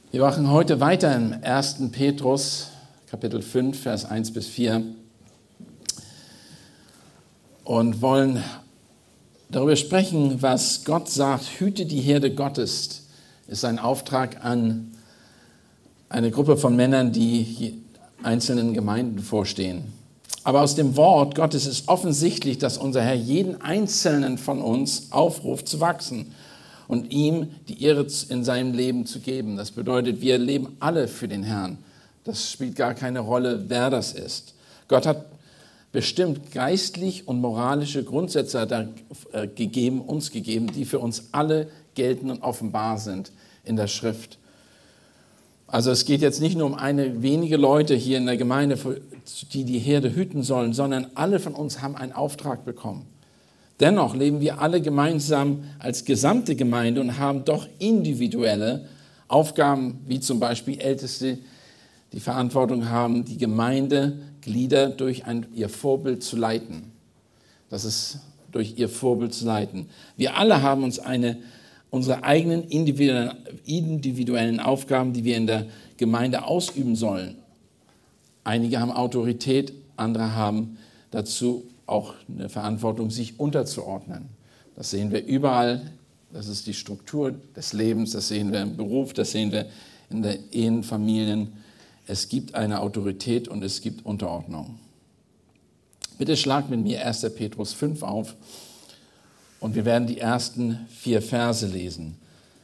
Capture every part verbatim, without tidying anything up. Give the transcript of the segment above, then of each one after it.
Wir machen heute weiter im ersten Petrus, Kapitel fünf, Vers eins bis vier und wollen darüber sprechen, was Gott sagt. Hüte die Herde Gottes, ist ein Auftrag an eine Gruppe von Männern, die einzelnen Gemeinden vorstehen. Aber aus dem Wort Gottes ist offensichtlich, dass unser Herr jeden Einzelnen von uns aufruft zu wachsen und ihm die Ehre in seinem Leben zu geben. Das bedeutet, wir leben alle für den Herrn. Das spielt gar keine Rolle, wer das ist. Gott hat bestimmt geistlich und moralische Grundsätze da, äh, gegeben, uns gegeben, die für uns alle gelten und offenbar sind in der Schrift. Also es geht jetzt nicht nur um eine wenige Leute hier in der Gemeinde, die die Herde hüten sollen, sondern alle von uns haben einen Auftrag bekommen. Dennoch leben wir alle gemeinsam als gesamte Gemeinde und haben doch individuelle Aufgaben, wie zum Beispiel Älteste, die Verantwortung haben, die Gemeindeglieder durch ein, ihr Vorbild zu leiten. Das ist durch ihr Vorbild zu leiten. Wir alle haben uns eine, unsere eigenen individuellen, individuellen Aufgaben, die wir in der Gemeinde ausüben sollen. Einige haben Autorität, andere haben dazu auch eine Verantwortung, sich unterzuordnen. Das sehen wir überall. Das ist die Struktur des Lebens. Das sehen wir im Beruf. Das sehen wir in den Ehen, Familien. Es gibt eine Autorität und es gibt Unterordnung. Bitte schlag mit mir erster Petrus fünf auf und wir werden die ersten vier Verse lesen.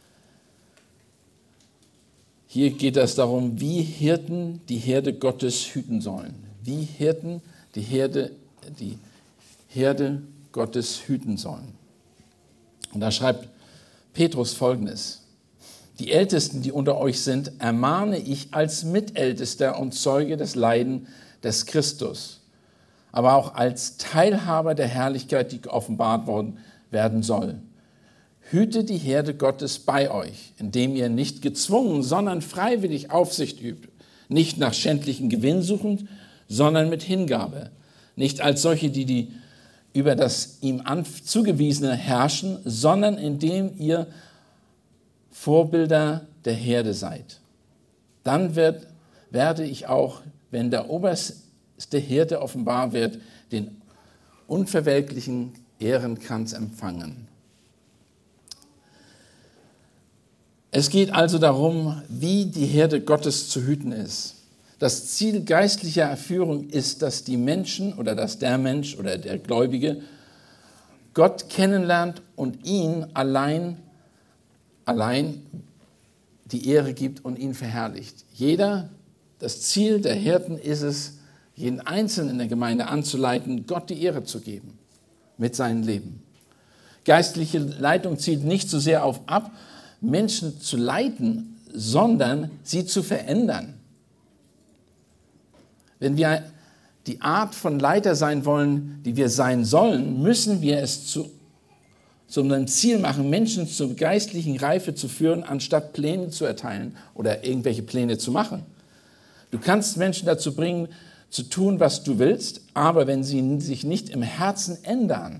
Hier geht es darum, wie Hirten die Herde Gottes hüten sollen. Wie Hirten die Herde, die Herde Gottes hüten sollen. Und da schreibt Petrus Folgendes: Die Ältesten, die unter euch sind, ermahne ich als Mitältester und Zeuge des Leiden des Christus, aber auch als Teilhaber der Herrlichkeit, die offenbart worden werden soll. Hüte die Herde Gottes bei euch, indem ihr nicht gezwungen, sondern freiwillig Aufsicht übt, nicht nach schändlichen Gewinn suchend, sondern mit Hingabe, nicht als solche, die, die über das ihm zugewiesene herrschen, sondern indem ihr Vorbilder der Herde seid. Dann wird, werde ich auch, wenn der oberste Hirte offenbar wird, den unverwelklichen Ehrenkranz empfangen. Es geht also darum, wie die Herde Gottes zu hüten ist. Das Ziel geistlicher Führung ist, dass die Menschen oder dass der Mensch oder der Gläubige Gott kennenlernt und ihn allein, allein die Ehre gibt und ihn verherrlicht. Jeder, das Ziel der Hirten ist es, jeden Einzelnen in der Gemeinde anzuleiten, Gott die Ehre zu geben mit seinem Leben. Geistliche Leitung zielt nicht so sehr auf ab, Menschen zu leiten, sondern sie zu verändern. Wenn wir die Art von Leiter sein wollen, die wir sein sollen, müssen wir es zu, zu einem Ziel machen, Menschen zur geistlichen Reife zu führen, anstatt Pläne zu erteilen oder irgendwelche Pläne zu machen. Du kannst Menschen dazu bringen, zu tun, was du willst, aber wenn sie sich nicht im Herzen ändern,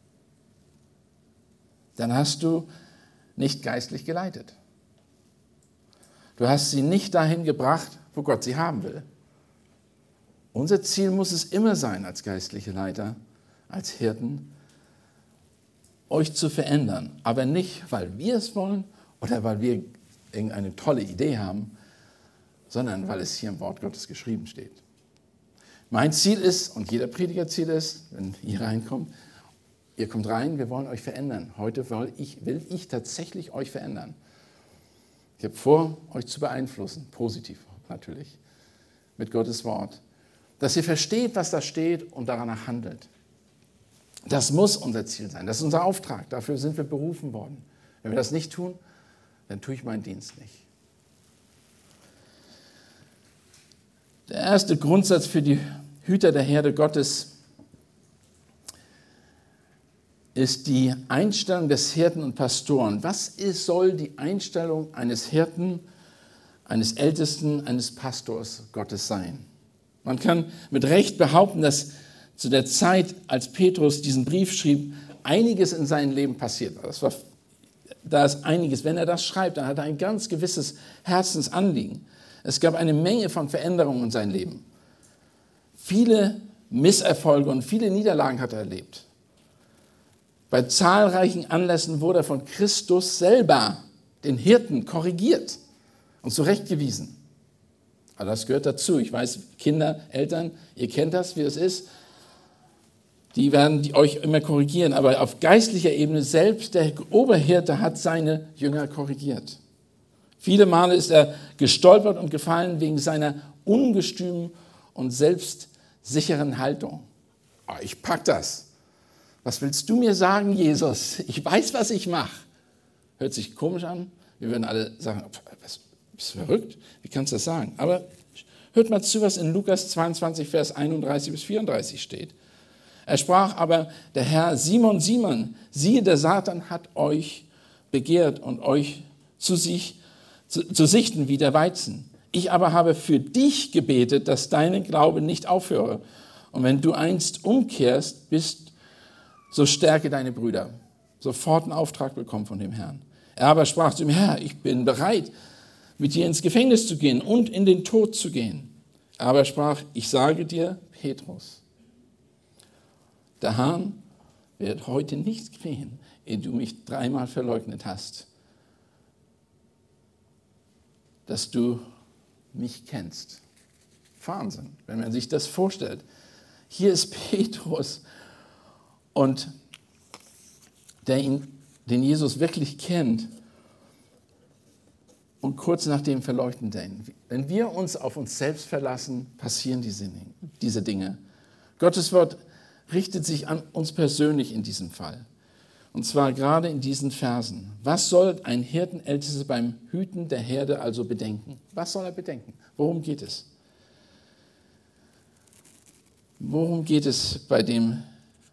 dann hast du nicht geistlich geleitet. Du hast sie nicht dahin gebracht, wo Gott sie haben will. Unser Ziel muss es immer sein, als geistliche Leiter, als Hirten, euch zu verändern. Aber nicht, weil wir es wollen oder weil wir irgendeine tolle Idee haben, sondern weil es hier im Wort Gottes geschrieben steht. Mein Ziel ist, und jeder Prediger Ziel ist, wenn ihr reinkommt, ihr kommt rein, wir wollen euch verändern. Heute will ich, will ich tatsächlich euch verändern. Ich habe vor, euch zu beeinflussen, positiv natürlich, mit Gottes Wort. Dass ihr versteht, was da steht und danach handelt. Das muss unser Ziel sein, das ist unser Auftrag, dafür sind wir berufen worden. Wenn wir das nicht tun, dann tue ich meinen Dienst nicht. Der erste Grundsatz für die Hüter der Herde Gottes ist die Einstellung des Hirten und Pastoren. Was ist, soll die Einstellung eines Hirten, eines Ältesten, eines Pastors Gottes sein? Man kann mit Recht behaupten, dass zu der Zeit, als Petrus diesen Brief schrieb, einiges in seinem Leben passiert war. Das war da ist einiges. Wenn er das schreibt, dann hat er ein ganz gewisses Herzensanliegen. Es gab eine Menge von Veränderungen in seinem Leben. Viele Misserfolge und viele Niederlagen hat er erlebt. Bei zahlreichen Anlässen wurde er von Christus selber, den Hirten, korrigiert und zurechtgewiesen. Aber das gehört dazu. Ich weiß, Kinder, Eltern, ihr kennt das, wie das ist. Die werden die euch immer korrigieren. Aber auf geistlicher Ebene, selbst der Oberhirte hat seine Jünger korrigiert. Viele Male ist er gestolpert und gefallen wegen seiner ungestümen und selbstsicheren Haltung. Oh, ich pack das. Was willst du mir sagen, Jesus? Ich weiß, was ich mache. Hört sich komisch an. Wir würden alle sagen, was, bist du verrückt? Wie kannst du das sagen? Aber hört mal zu, was in Lukas zweiundzwanzig, Vers einunddreißig bis vierunddreißig steht. Er sprach aber, der Herr, Simon, Simon, siehe, der Satan hat euch begehrt und euch zu sich zu, zu sichten wie der Weizen. Ich aber habe für dich gebetet, dass dein Glaube nicht aufhöre. Und wenn du einst umkehrst, bist, so stärke deine Brüder. Sofort einen Auftrag bekommen von dem Herrn. Er aber sprach zu ihm, Herr, ich bin bereit, mit dir ins Gefängnis zu gehen und in den Tod zu gehen. Er aber sprach, ich sage dir, Petrus, der Hahn wird heute nicht krähen, ehe du mich dreimal verleugnet hast, dass du mich kennst. Wahnsinn, wenn man sich das vorstellt. Hier ist Petrus, und der ihn, den Jesus wirklich kennt, und kurz nachdem verleugnet er ihn. Wenn wir uns auf uns selbst verlassen, passieren diese, diese Dinge. Gottes Wort richtet sich an uns persönlich in diesem Fall. Und zwar gerade in diesen Versen. Was soll ein Hirtenältester beim Hüten der Herde also bedenken? Was soll er bedenken? Worum geht es? Worum geht es bei dem?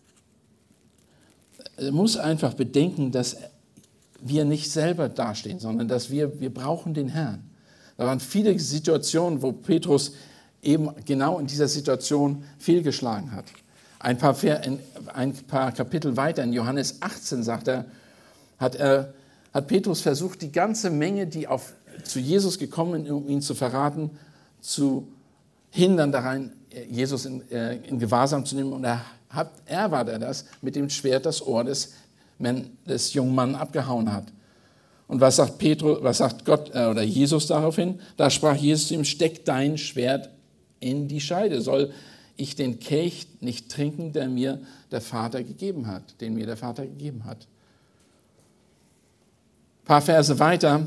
Er muss einfach bedenken, dass wir nicht selber dastehen, sondern dass wir, wir brauchen den Herrn. Da waren viele Situationen, wo Petrus eben genau in dieser Situation fehlgeschlagen hat. Ein paar, ein paar Kapitel weiter, in Johannes achtzehn, sagt er, hat, er, hat Petrus versucht, die ganze Menge, die auf, zu Jesus gekommen ist, um ihn zu verraten, zu hindern daran, Jesus in, äh, in Gewahrsam zu nehmen. Und er, hat, er war der das, mit dem Schwert das Ohr des, des jungen Mannes abgehauen hat. Und was sagt Petrus, was sagt Gott äh, oder Jesus daraufhin? Da sprach Jesus zu ihm, steck dein Schwert in die Scheide. Soll ich den Kelch nicht trinken, der mir der Vater gegeben hat, den mir der Vater gegeben hat. Ein paar Verse weiter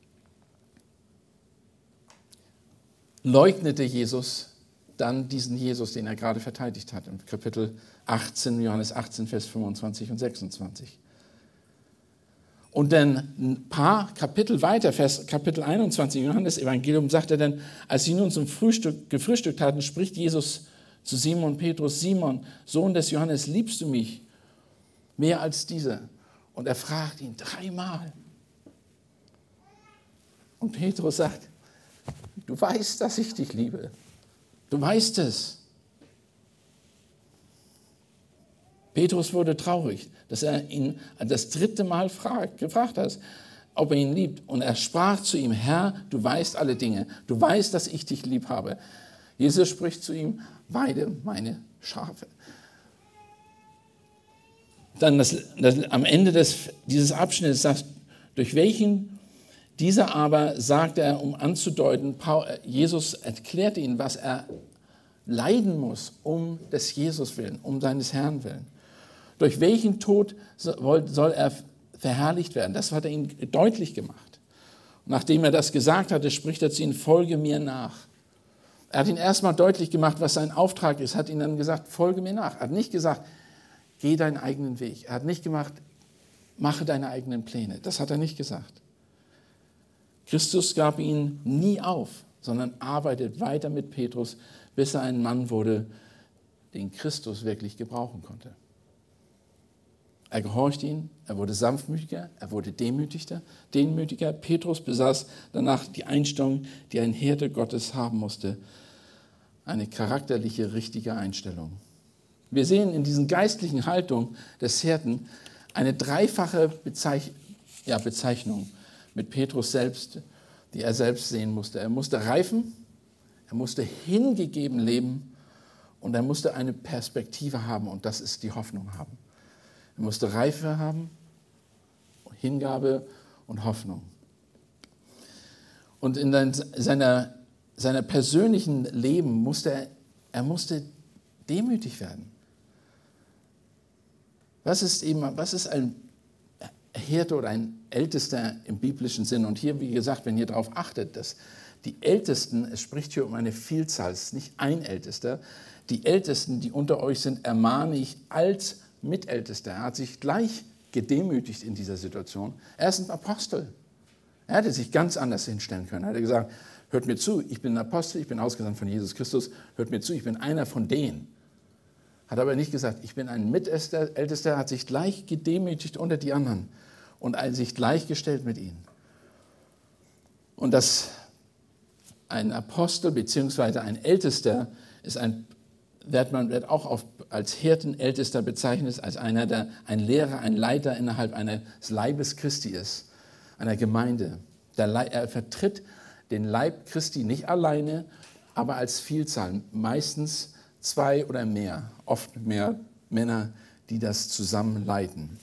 leugnete Jesus dann diesen Jesus, den er gerade verteidigt hat, im Kapitel achtzehn, Johannes achtzehn, Vers fünfundzwanzig und sechsundzwanzig. Und dann ein paar Kapitel weiter, Vers Kapitel einundzwanzig, Johannes Evangelium, sagt er dann, als sie nun zum Frühstück gefrühstückt hatten, spricht Jesus zu Simon Petrus, Simon, Sohn des Johannes, liebst du mich mehr als diese? Und er fragt ihn dreimal. Und Petrus sagt, du weißt, dass ich dich liebe. Du weißt es. Petrus wurde traurig, dass er ihn das dritte Mal fragt, gefragt hat, ob er ihn liebt. Und er sprach zu ihm, Herr, du weißt alle Dinge. Du weißt, dass ich dich lieb habe. Jesus spricht zu ihm, weide meine Schafe. Dann das, das, am Ende des, dieses Abschnittes sagt, durch welchen dieser aber, sagt er, um anzudeuten, Paul, Jesus erklärte ihm, was er leiden muss, um des Jesus willen, um seines Herrn willen. Durch welchen Tod soll er verherrlicht werden? Das hat er ihm deutlich gemacht. Und nachdem er das gesagt hatte, spricht er zu ihm, folge mir nach. Er hat ihn erstmal deutlich gemacht, was sein Auftrag ist, hat ihm dann gesagt, folge mir nach. Er hat nicht gesagt, geh deinen eigenen Weg. Er hat nicht gemacht, mache deine eigenen Pläne. Das hat er nicht gesagt. Christus gab ihn nie auf, sondern arbeitet weiter mit Petrus, bis er ein Mann wurde, den Christus wirklich gebrauchen konnte. Er gehorchte ihn, er wurde sanftmütiger, er wurde demütiger, demütiger. Petrus besaß danach die Einstellung, die ein Hirte Gottes haben musste. Eine charakterliche, richtige Einstellung. Wir sehen in diesen geistlichen Haltungen des Hirten eine dreifache Bezeich- ja, Bezeichnung mit Petrus selbst, die er selbst sehen musste. Er musste reifen, er musste hingegeben leben und er musste eine Perspektive haben und das ist die Hoffnung haben. Er musste Reife haben, Hingabe und Hoffnung. Und in seiner, seiner persönlichen Leben musste er, er musste demütig werden. Was ist eben, was ist ein Hirte oder ein Ältester im biblischen Sinn? Und hier, wie gesagt, wenn ihr darauf achtet, dass die Ältesten, es spricht hier um eine Vielzahl, es ist nicht ein Ältester, die Ältesten, die unter euch sind, ermahne ich als Mitältester. Er hat sich gleich gedemütigt in dieser Situation. Er ist ein Apostel. Er hätte sich ganz anders hinstellen können. Er hätte gesagt, hört mir zu, ich bin ein Apostel, ich bin ausgesandt von Jesus Christus, hört mir zu, ich bin einer von denen. Hat aber nicht gesagt, ich bin ein Mitältester, hat sich gleich gedemütigt unter die anderen und sich gleichgestellt mit ihnen. Und dass ein Apostel bzw. ein Ältester ist ein, wird man wird auch auf, als Hirtenältester bezeichnet, als einer, der ein Lehrer, ein Leiter innerhalb eines Leibes Christi ist, einer Gemeinde. Der, er vertritt den Leib Christi nicht alleine, aber als Vielzahl, meistens zwei oder mehr, oft mehr Männer, die das zusammen leiten.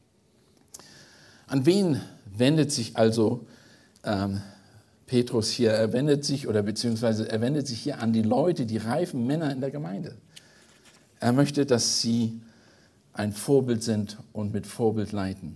An wen wendet sich also ähm, Petrus hier? Er wendet sich oder beziehungsweise er wendet sich hier an die Leute, die reifen Männer in der Gemeinde. Er möchte, dass sie ein Vorbild sind und mit Vorbild leiten.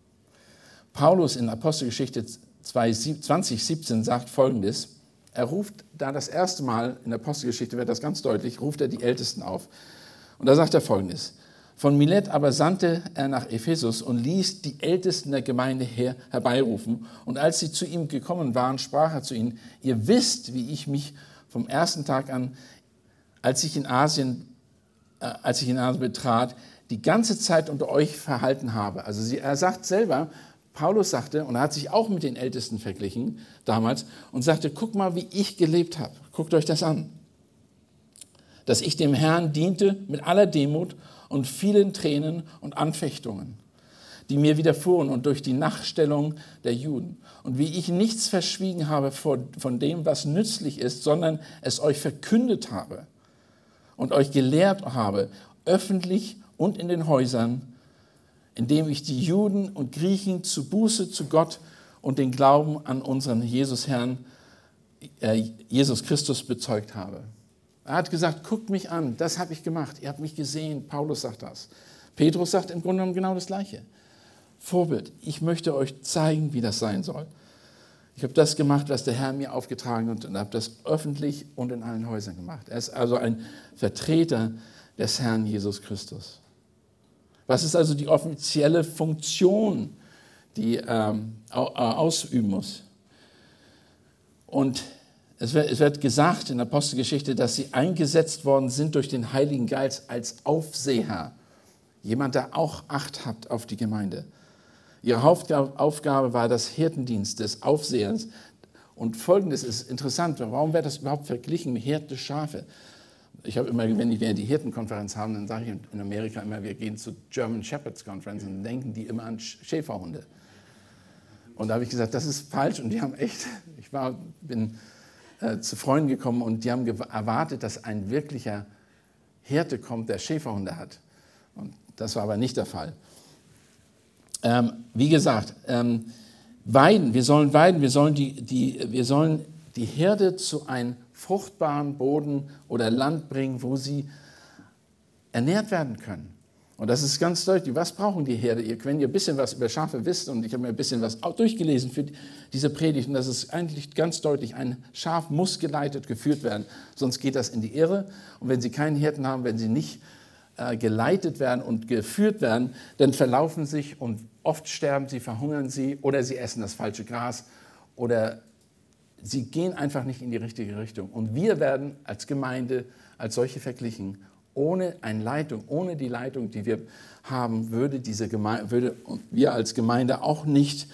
Paulus in Apostelgeschichte zwanzig siebzehn sagt Folgendes. Er ruft da das erste Mal, in der Apostelgeschichte wird das ganz deutlich, ruft er die Ältesten auf. Und da sagt er Folgendes. Von Milet aber sandte er nach Ephesus und ließ die Ältesten der Gemeinde her, herbeirufen. Und als sie zu ihm gekommen waren, sprach er zu ihnen, ihr wisst, wie ich mich vom ersten Tag an, als ich in Asien, äh, als ich in Asien betrat, die ganze Zeit unter euch verhalten habe. Also sie, er sagt selber, Paulus sagte, und er hat sich auch mit den Ältesten verglichen damals, und sagte, guck mal, wie ich gelebt habe. Guckt euch das an. Dass ich dem Herrn diente mit aller Demut und vielen Tränen und Anfechtungen, die mir widerfuhren und durch die Nachstellung der Juden. Und wie ich nichts verschwiegen habe von dem, was nützlich ist, sondern es euch verkündet habe und euch gelehrt habe, öffentlich und in den Häusern, indem ich die Juden und Griechen zu Buße zu Gott und den Glauben an unseren Jesus Herrn, äh, Jesus Christus bezeugt habe. Er hat gesagt, guckt mich an, das habe ich gemacht, ihr habt mich gesehen. Paulus sagt das. Petrus sagt im Grunde genommen genau das Gleiche. Vorbild, ich möchte euch zeigen, wie das sein soll. Ich habe das gemacht, was der Herr mir aufgetragen hat und habe das öffentlich und in allen Häusern gemacht. Er ist also ein Vertreter des Herrn Jesus Christus. Was ist also die offizielle Funktion, die ähm, ausüben muss? Und es wird, es wird gesagt in der Apostelgeschichte, dass sie eingesetzt worden sind durch den Heiligen Geist als Aufseher. Jemand, der auch Acht hat auf die Gemeinde. Ihre Aufgabe war das Hirtendienst des Aufsehers. Und Folgendes ist interessant, warum wird das überhaupt verglichen mit Hirte Schafe? Ich habe immer, wenn wir die Hirtenkonferenz haben, dann sage ich in Amerika immer, wir gehen zur German Shepherds Conference und denken die immer an Schäferhunde. Und da habe ich gesagt, das ist falsch und die haben echt, ich war, bin äh, zu Freunden gekommen und die haben erwartet, dass ein wirklicher Hirte kommt, der Schäferhunde hat. Und das war aber nicht der Fall. Ähm, wie gesagt, ähm, weiden, wir sollen weiden, wir sollen die, die, wir sollen die Herde zu einem fruchtbaren Boden oder Land bringen, wo sie ernährt werden können. Und das ist ganz deutlich. Was brauchen die Herde? Wenn ihr ein bisschen was über Schafe wisst, und ich habe mir ein bisschen was durchgelesen für diese Predigt, und das ist eigentlich ganz deutlich, ein Schaf muss geleitet geführt werden, sonst geht das in die Irre. Und wenn sie keinen Hirten haben, wenn sie nicht äh, geleitet werden und geführt werden, dann verlaufen sich und oft sterben sie, verhungern sie oder sie essen das falsche Gras oder sie gehen einfach nicht in die richtige Richtung. Und wir werden als Gemeinde als solche verglichen. Ohne eine Leitung, ohne die Leitung, die wir haben, würde, diese Gemeinde, würde wir als Gemeinde auch nicht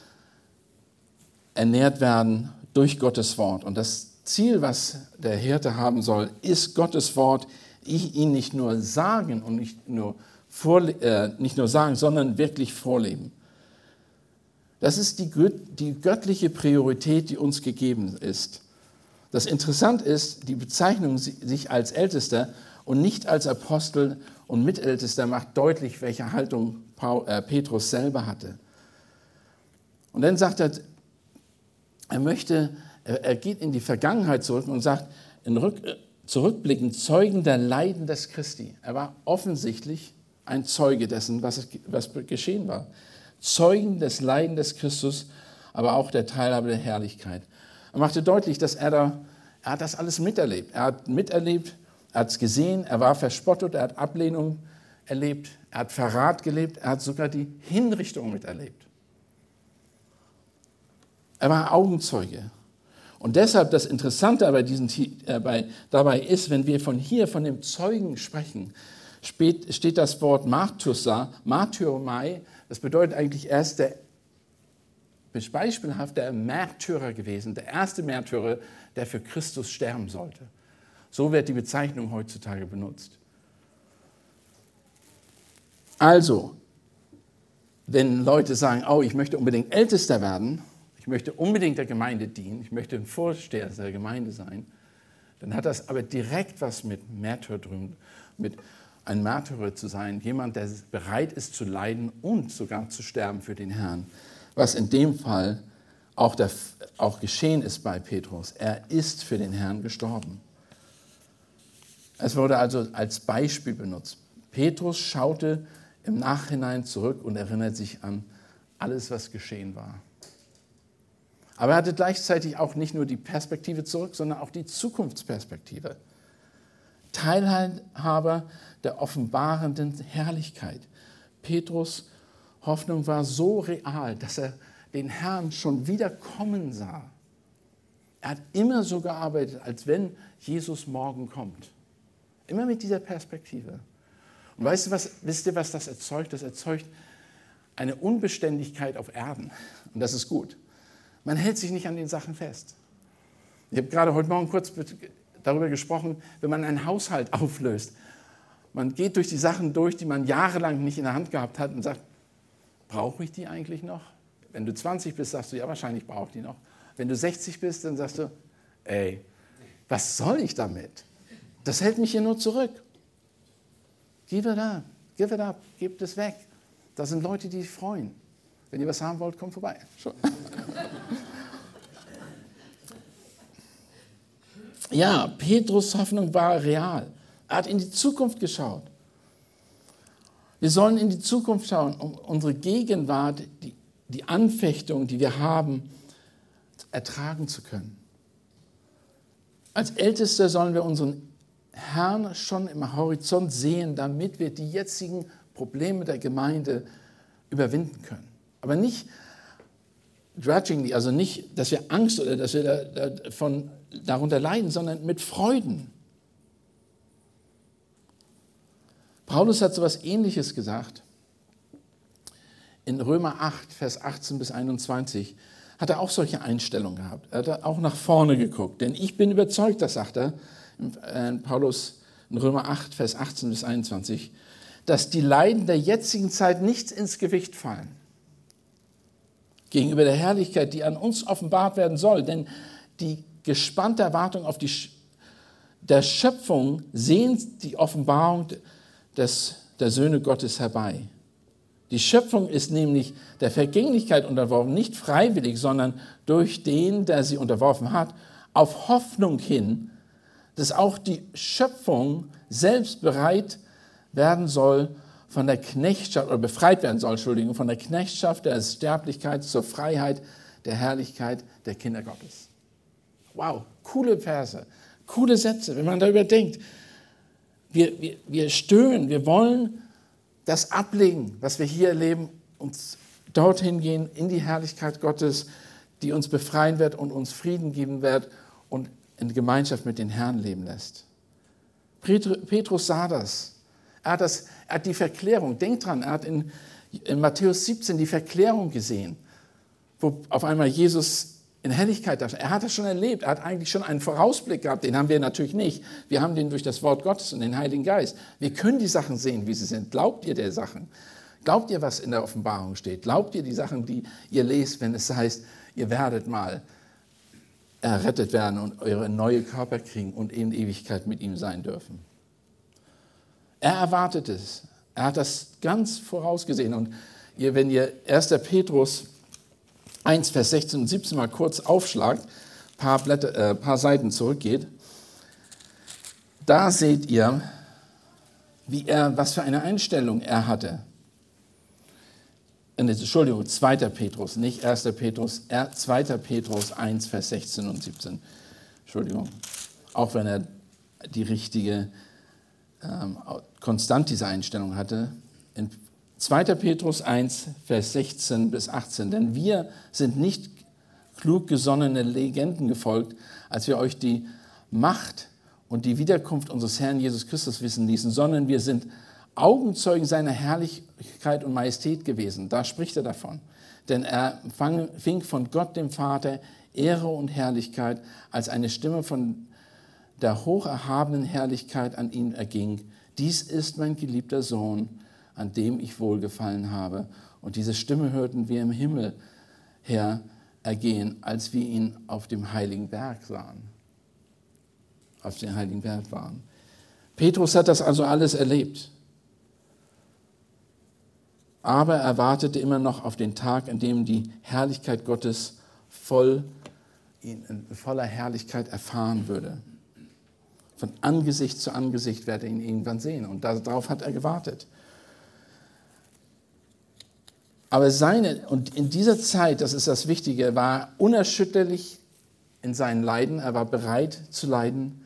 ernährt werden durch Gottes Wort. Und das Ziel, was der Hirte haben soll, ist Gottes Wort, ich ihn nicht nur sagen und nicht nur, vorle- äh, nicht nur sagen, sondern wirklich vorleben. Das ist die, die göttliche Priorität, die uns gegeben ist. Das Interessante ist, die Bezeichnung sich als Ältester und nicht als Apostel und Mitältester macht deutlich, welche Haltung Petrus selber hatte. Und dann sagt er, er möchte, er geht in die Vergangenheit zurück und sagt, in Rück, zurückblickend Zeugen der Leiden des Christi. Er war offensichtlich ein Zeuge dessen, was, was geschehen war. Zeugen des Leiden des Christus, aber auch der Teilhabe der Herrlichkeit. Er machte deutlich, dass er da, er hat das alles miterlebt. Er hat miterlebt, er hat es gesehen, er war verspottet, er hat Ablehnung erlebt, er hat Verrat gelebt, er hat sogar die Hinrichtung miterlebt. Er war Augenzeuge. Und deshalb das Interessante bei diesen, äh, bei, dabei ist, wenn wir von hier, von dem Zeugen sprechen, steht, steht das Wort Martyrs, Martyromai, das bedeutet eigentlich, er ist der beispielhaft der Märtyrer gewesen, der erste Märtyrer, der für Christus sterben sollte. So wird die Bezeichnung heutzutage benutzt. Also, wenn Leute sagen, oh, ich möchte unbedingt Ältester werden, ich möchte unbedingt der Gemeinde dienen, ich möchte ein Vorsteher der Gemeinde sein, dann hat das aber direkt was mit Märtyrdom, mit ein Märtyrer zu sein, jemand, der bereit ist zu leiden und sogar zu sterben für den Herrn. Was in dem Fall auch, der, auch geschehen ist bei Petrus. Er ist für den Herrn gestorben. Es wurde also als Beispiel benutzt. Petrus schaute im Nachhinein zurück und erinnert sich an alles, was geschehen war. Aber er hatte gleichzeitig auch nicht nur die Perspektive zurück, sondern auch die Zukunftsperspektive. Teilhaber der offenbarenden Herrlichkeit. Petrus' Hoffnung war so real, dass er den Herrn schon wieder kommen sah. Er hat immer so gearbeitet, als wenn Jesus morgen kommt. Immer mit dieser Perspektive. Und weißt du was, wisst ihr, was das erzeugt? Das erzeugt eine Unbeständigkeit auf Erden. Und das ist gut. Man hält sich nicht an den Sachen fest. Ich habe gerade heute Morgen kurz darüber gesprochen, wenn man einen Haushalt auflöst. Man geht durch die Sachen durch, die man jahrelang nicht in der Hand gehabt hat und sagt, brauche ich die eigentlich noch? Wenn du zwanzig bist, sagst du, ja, wahrscheinlich brauche ich die noch. Wenn du sechzig bist, dann sagst du, ey, was soll ich damit? Das hält mich hier nur zurück. Give it up, give it up, gebt es weg. Da sind Leute, die sich freuen. Wenn ihr was haben wollt, kommt vorbei. Ja, Petrus' Hoffnung war real. Er hat in die Zukunft geschaut. Wir sollen in die Zukunft schauen, um unsere Gegenwart, die, die Anfechtung, die wir haben, ertragen zu können. Als Älteste sollen wir unseren Herrn schon im Horizont sehen, damit wir die jetzigen Probleme der Gemeinde überwinden können. Aber nicht grudgingly, also nicht, dass wir Angst oder dass wir davon, darunter leiden, sondern mit Freuden. Paulus hat so etwas Ähnliches gesagt. In Römer acht, Vers achtzehn bis einundzwanzig hat er auch solche Einstellungen gehabt. Er hat auch nach vorne geguckt. Denn ich bin überzeugt, das sagt er, in Paulus in Römer acht, Vers achtzehn bis einundzwanzig, dass die Leiden der jetzigen Zeit nicht ins Gewicht fallen gegenüber der Herrlichkeit, die an uns offenbart werden soll. Denn die gespannte Erwartung auf die der Schöpfung sehnt die Offenbarung des, der Söhne Gottes herbei. Die Schöpfung ist nämlich der Vergänglichkeit unterworfen, nicht freiwillig, sondern durch den, der sie unterworfen hat, auf Hoffnung hin, dass auch die Schöpfung selbst bereit werden soll, von der Knechtschaft, oder befreit werden soll, Entschuldigung, von der Knechtschaft der Sterblichkeit zur Freiheit der Herrlichkeit der Kinder Gottes. Wow, coole Verse, coole Sätze, wenn man darüber denkt. Wir, wir, wir stöhnen, wir wollen das ablegen, was wir hier erleben, uns dorthin gehen, in die Herrlichkeit Gottes, die uns befreien wird und uns Frieden geben wird und in Gemeinschaft mit den Herrn leben lässt. Petrus sah das. Er hat, das, er hat die Verklärung, denkt dran, er hat in, in Matthäus siebzehn die Verklärung gesehen, wo auf einmal Jesus in Helligkeit da stand. Er hat das schon erlebt, er hat eigentlich schon einen Vorausblick gehabt, den haben wir natürlich nicht. Wir haben den durch das Wort Gottes und den Heiligen Geist. Wir können die Sachen sehen, wie sie sind. Glaubt ihr der Sachen? Glaubt ihr, was in der Offenbarung steht? Glaubt ihr die Sachen, die ihr lest, wenn es heißt, ihr werdet mal errettet werden und eure neue Körper kriegen und in Ewigkeit mit ihm sein dürfen? Er erwartet es. Er hat das ganz vorausgesehen. Und ihr, wenn ihr erster Petrus eins, Vers sechzehn und siebzehn mal kurz aufschlagt, ein paar, Blätter, äh, paar Seiten zurückgeht, da seht ihr, wie er, was für eine Einstellung er hatte. Entschuldigung, zweiter Petrus, nicht erster Petrus, zweiter Petrus eins, Vers sechzehn und siebzehn. Entschuldigung, auch wenn er die richtige, ähm, konstant diese Einstellung hatte. In zweiter Petrus eins, Vers sechzehn bis achtzehn. Denn wir sind nicht klug gesonnene Legenden gefolgt, als wir euch die Macht und die Wiederkunft unseres Herrn Jesus Christus wissen ließen, sondern wir sind Augenzeugen seiner Herrlichkeit und Majestät gewesen. Da spricht er davon. Denn er fing von Gott, dem Vater, Ehre und Herrlichkeit, als eine Stimme von der hocherhabenen Herrlichkeit an ihn erging. Dies ist mein geliebter Sohn, an dem ich wohlgefallen habe. Und diese Stimme hörten wir im Himmel her ergehen, als wir ihn auf dem heiligen Berg sahen. Auf dem heiligen Berg waren. Petrus hat das also alles erlebt. Aber er wartete immer noch auf den Tag, an dem die Herrlichkeit Gottes voll, in voller Herrlichkeit erfahren würde. Von Angesicht zu Angesicht werde er ihn irgendwann sehen. Und darauf hat er gewartet. Aber seine, und in dieser Zeit, das ist das Wichtige, er war unerschütterlich in seinen Leiden. Er war bereit zu leiden,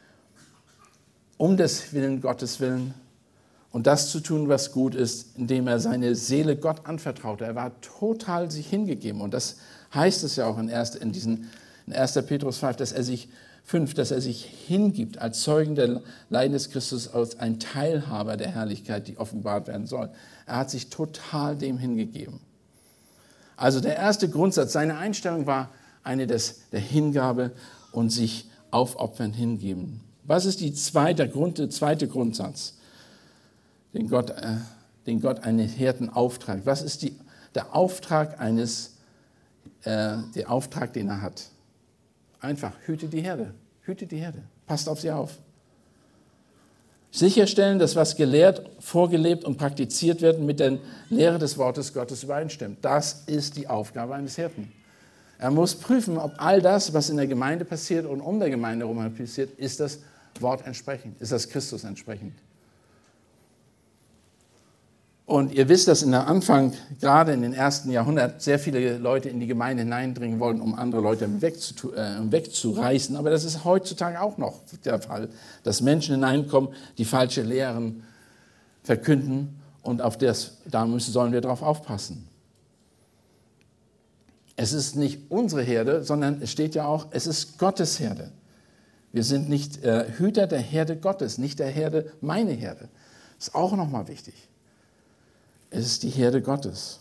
um des Willen Gottes willen. Und das zu tun, was gut ist, indem er seine Seele Gott anvertraute. Er war total sich hingegeben. Und das heißt es ja auch in, erst, in, diesen, in erster Petrus fünf, dass er sich fünf, dass er sich hingibt als Zeugen der Leiden des Christus, als ein Teilhaber der Herrlichkeit, die offenbart werden soll. Er hat sich total dem hingegeben. Also der erste Grundsatz, seine Einstellung war eine des, der Hingabe und sich aufopfern, hingeben. Was ist die zweite, Grund, der zweite Grundsatz? Den Gott, äh, den Gott einen Hirten auftragt. Was ist die, der Auftrag eines, äh, der Auftrag, den er hat? Einfach, hüte die Herde, hüte die Herde, passt auf sie auf. Sicherstellen, dass was gelehrt, vorgelebt und praktiziert wird, mit der Lehre des Wortes Gottes übereinstimmt. Das ist die Aufgabe eines Hirten. Er muss prüfen, ob all das, was in der Gemeinde passiert und um der Gemeinde herum passiert, ist das Wort entsprechend, ist das Christus entsprechend. Und ihr wisst, dass in der Anfang, gerade in den ersten Jahrhunderten, sehr viele Leute in die Gemeinde hineindringen wollten, um andere Leute wegzu, äh, wegzureißen. Aber das ist heutzutage auch noch der Fall, dass Menschen hineinkommen, die falsche Lehren verkünden und auf das, da müssen, sollen wir darauf aufpassen. Es ist nicht unsere Herde, sondern es steht ja auch, es ist Gottes Herde. Wir sind nicht äh, Hüter der Herde Gottes, nicht der Herde meine Herde. Das ist auch nochmal wichtig. Es ist die Herde Gottes.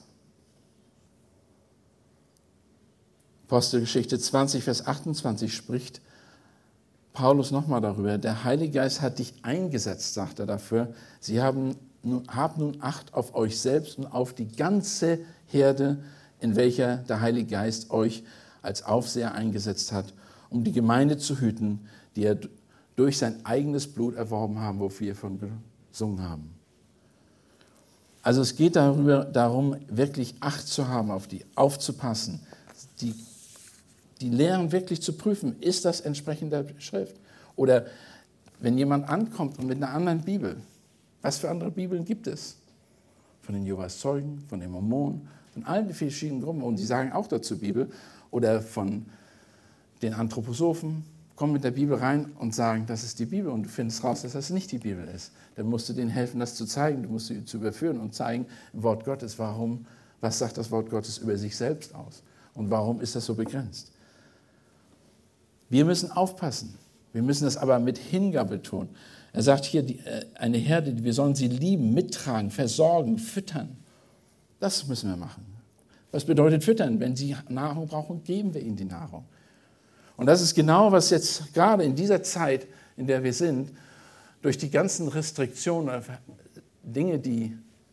Apostelgeschichte zwanzig, Vers achtundzwanzig spricht Paulus nochmal darüber. Der Heilige Geist hat dich eingesetzt, sagt er dafür. Sie haben habt nun Acht auf euch selbst und auf die ganze Herde, in welcher der Heilige Geist euch als Aufseher eingesetzt hat, um die Gemeinde zu hüten, die er durch sein eigenes Blut erworben haben, wofür wir von gesungen haben. Also es geht darüber, darum, wirklich Acht zu haben auf die, aufzupassen, die, die Lehren wirklich zu prüfen. Ist das entsprechend der Schrift? Oder wenn jemand ankommt und mit einer anderen Bibel, was für andere Bibeln gibt es? Von den Jehovas Zeugen, von den Mormonen, von allen verschiedenen Gruppen, und die sagen auch dazu Bibel, oder von den Anthroposophen, kommen mit der Bibel rein und sagen, das ist die Bibel, und du findest raus, dass das nicht die Bibel ist. Dann musst du denen helfen, das zu zeigen, du musst sie zu überführen und zeigen, im Wort Gottes, warum, was sagt das Wort Gottes über sich selbst aus und warum ist das so begrenzt. Wir müssen aufpassen, wir müssen das aber mit Hingabe tun. Er sagt hier, die, eine Herde, wir sollen sie lieben, mittragen, versorgen, füttern. Das müssen wir machen. Was bedeutet füttern? Wenn sie Nahrung brauchen, geben wir ihnen die Nahrung. Und das ist genau, was jetzt gerade in dieser Zeit, in der wir sind, durch die ganzen Restriktionen, Dinge, die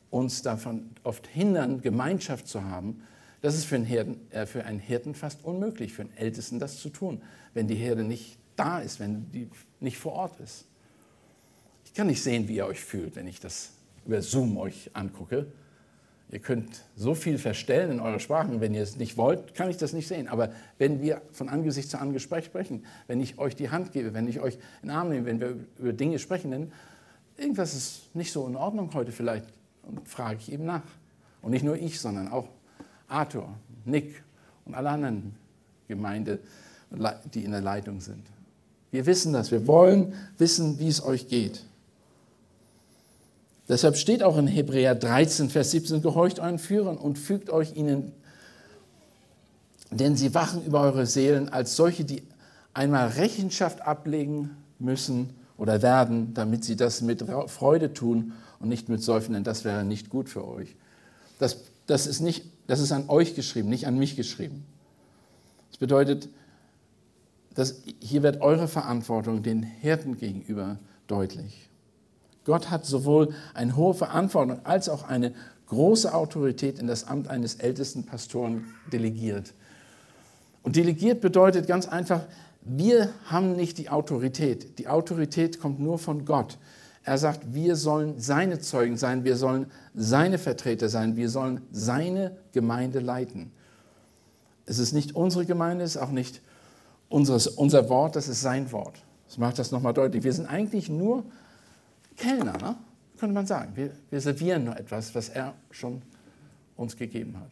uns davon oft hindern, Gemeinschaft zu haben. Das ist für einen, Hirten, äh, für einen Hirten fast unmöglich, für einen Ältesten das zu tun, wenn die Herde nicht da ist, wenn die nicht vor Ort ist. Ich kann nicht sehen, wie ihr euch fühlt, wenn ich das über Zoom euch angucke. Ihr könnt so viel verstellen in eurer Sprache, wenn ihr es nicht wollt, kann ich das nicht sehen. Aber wenn wir von Angesicht zu Angesicht sprechen, wenn ich euch die Hand gebe, wenn ich euch in den Arm nehme, wenn wir über Dinge sprechen, dann irgendwas ist nicht so in Ordnung heute vielleicht, und frage ich eben nach. Und nicht nur ich, sondern auch Arthur, Nick und alle anderen Gemeinde, die in der Leitung sind. Wir wissen das, wir wollen wissen, wie es euch geht. Deshalb steht auch in Hebräer dreizehn, Vers siebzehn, gehorcht euren Führern und fügt euch ihnen, denn sie wachen über eure Seelen als solche, die einmal Rechenschaft ablegen müssen oder werden, damit sie das mit Freude tun und nicht mit Seufzen, denn das wäre nicht gut für euch. Das, das, ist nicht, das ist an euch geschrieben, nicht an mich geschrieben. Das bedeutet, dass hier wird eure Verantwortung den Hirten gegenüber deutlich. Gott hat sowohl eine hohe Verantwortung als auch eine große Autorität in das Amt eines ältesten Pastoren delegiert. Und delegiert bedeutet ganz einfach, wir haben nicht die Autorität. Die Autorität kommt nur von Gott. Er sagt, wir sollen seine Zeugen sein, wir sollen seine Vertreter sein, wir sollen seine Gemeinde leiten. Es ist nicht unsere Gemeinde, es ist auch nicht unseres, unser Wort, das ist sein Wort. Das macht das nochmal deutlich. Wir sind eigentlich nur Kellner, ne? Könnte man sagen. Wir, wir servieren nur etwas, was er schon uns gegeben hat.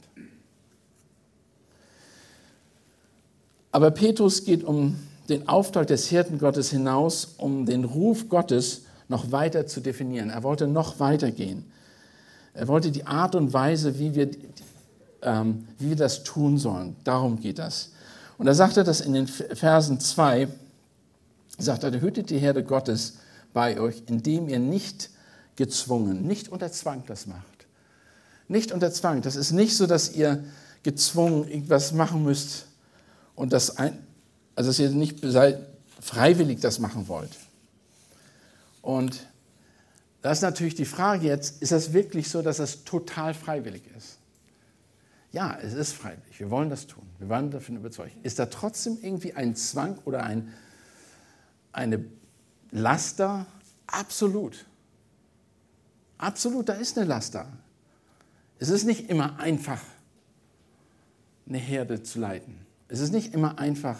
Aber Petrus geht um den Auftrag des Hirtengottes hinaus, um den Ruf Gottes noch weiter zu definieren. Er wollte noch weiter gehen. Er wollte die Art und Weise, wie wir, ähm, wie wir das tun sollen. Darum geht das. Und da sagt er das in den Versen zwei, sagt er, hütet die Herde Gottes bei euch, indem ihr nicht gezwungen, nicht unter Zwang das macht. Nicht unter Zwang. Das ist nicht so, dass ihr gezwungen irgendwas machen müsst und das ein, also dass ihr nicht freiwillig das machen wollt. Und da ist natürlich die Frage jetzt, ist das wirklich so, dass das total freiwillig ist? Ja, es ist freiwillig. Wir wollen das tun. Wir wollen davon überzeugt. Ist da trotzdem irgendwie ein Zwang oder ein, eine Laster? Absolut. Absolut, da ist eine Laster. Es ist nicht immer einfach, eine Herde zu leiten. Es ist nicht immer einfach,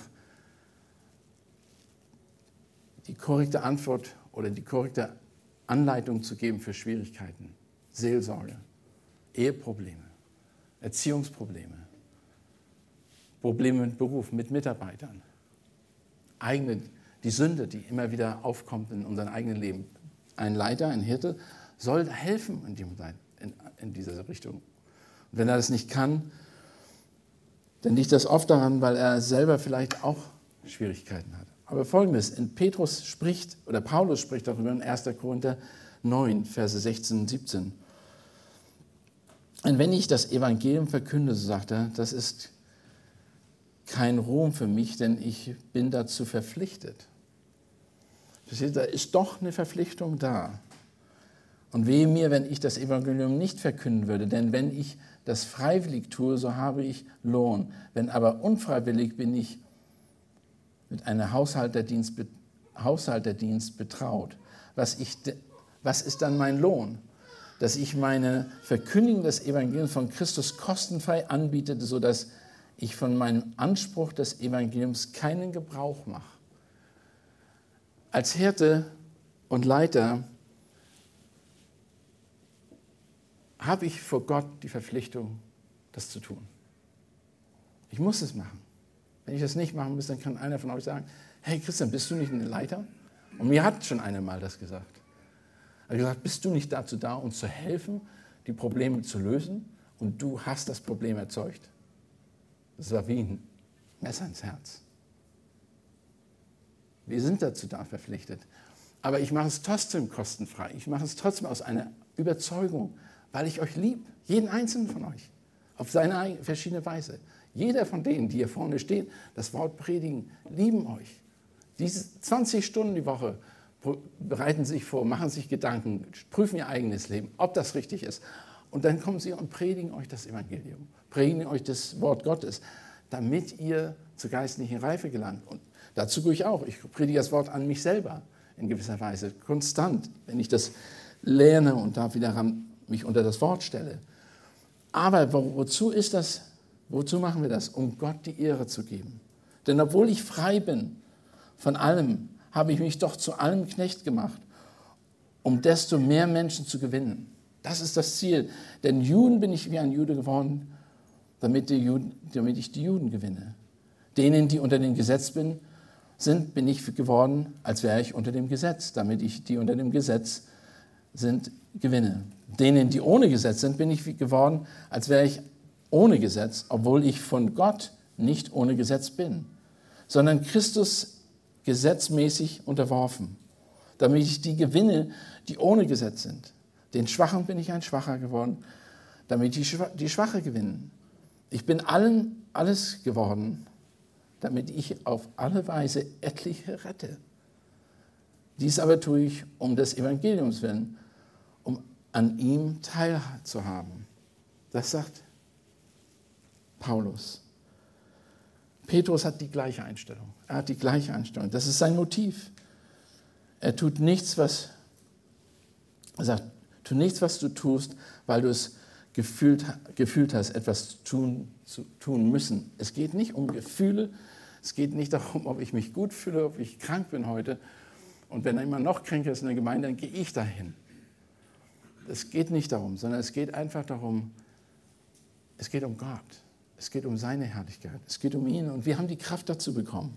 die korrekte Antwort oder die korrekte Anleitung zu geben für Schwierigkeiten, Seelsorge, Eheprobleme, Erziehungsprobleme, Probleme mit Beruf, mit Mitarbeitern, eigene, die Sünde, die immer wieder aufkommt in unserem eigenen Leben. Ein Leiter, ein Hirte soll helfen in, dem, in, in dieser Richtung. Und wenn er das nicht kann, dann liegt das oft daran, weil er selber vielleicht auch Schwierigkeiten hat. Aber Folgendes, in Petrus spricht, oder Paulus spricht darüber in erster Korinther neun, Verse sechzehn und siebzehn. Und wenn ich das Evangelium verkünde, so sagt er, das ist kein Ruhm für mich, denn ich bin dazu verpflichtet. Da ist doch eine Verpflichtung da. Und wehe mir, wenn ich das Evangelium nicht verkünden würde, denn wenn ich das freiwillig tue, so habe ich Lohn. Wenn aber unfreiwillig, bin ich mit einem Haushalterdienst, Haushalterdienst betraut. Was, ich, was ist dann mein Lohn? Dass ich meine Verkündigung des Evangeliums von Christus kostenfrei anbiete, sodass ich von meinem Anspruch des Evangeliums keinen Gebrauch mache. Als Hirte und Leiter habe ich vor Gott die Verpflichtung, das zu tun. Ich muss es machen. Wenn ich das nicht machen muss, dann kann einer von euch sagen, hey Christian, bist du nicht ein Leiter? Und mir hat schon einer mal das gesagt. Er hat gesagt, bist du nicht dazu da, uns zu helfen, die Probleme zu lösen? Und du hast das Problem erzeugt. Das war wie ein Messer ins Herz. Wir sind dazu da verpflichtet. Aber ich mache es trotzdem kostenfrei. Ich mache es trotzdem aus einer Überzeugung, weil ich euch liebe. Jeden einzelnen von euch. Auf seine verschiedene Weise. Jeder von denen, die hier vorne stehen, das Wort predigen, lieben euch. Diese zwanzig Stunden die Woche bereiten sich vor, machen sich Gedanken, prüfen ihr eigenes Leben, ob das richtig ist. Und dann kommen sie und predigen euch das Evangelium, predigen euch das Wort Gottes, damit ihr zur geistlichen Reife gelangt. Und dazu tue ich auch. Ich predige das Wort an mich selber in gewisser Weise, konstant, wenn ich das lerne und da wieder mich unter das Wort stelle. Aber wozu ist das? Wozu machen wir das? Um Gott die Ehre zu geben. Denn obwohl ich frei bin von allem, habe ich mich doch zu allem Knecht gemacht, um desto mehr Menschen zu gewinnen. Das ist das Ziel. Denn Juden bin ich wie ein Jude geworden, damit, die Juden, damit ich die Juden gewinne. Denen, die unter dem Gesetz bin, sind, bin ich geworden, als wäre ich unter dem Gesetz, damit ich die unter dem Gesetz sind, gewinne. Denen, die ohne Gesetz sind, bin ich geworden, als wäre ich ohne Gesetz, obwohl ich von Gott nicht ohne Gesetz bin, sondern Christus gesetzmäßig unterworfen, damit ich die gewinne, die ohne Gesetz sind. Den Schwachen bin ich ein Schwacher geworden, damit die, Schwa- die Schwache gewinnen. Ich bin allen alles geworden, damit ich auf alle Weise etliche rette. Dies aber tue ich um des Evangeliums willen, um an ihm teilzuhaben. Das sagt Paulus. Petrus hat die gleiche Einstellung. Er hat die gleiche Einstellung. Das ist sein Motiv. Er tut nichts, was, er sagt, tu nichts, was du tust, weil du es gefühlt, gefühlt hast, etwas tun, zu tun müssen. Es geht nicht um Gefühle. Es geht nicht darum, ob ich mich gut fühle, ob ich krank bin heute. Und wenn er immer noch kränker ist in der Gemeinde, dann gehe ich dahin. Es geht nicht darum, sondern es geht einfach darum, es geht um Gott. Es geht um seine Herrlichkeit. Es geht um ihn. Und wir haben die Kraft dazu bekommen.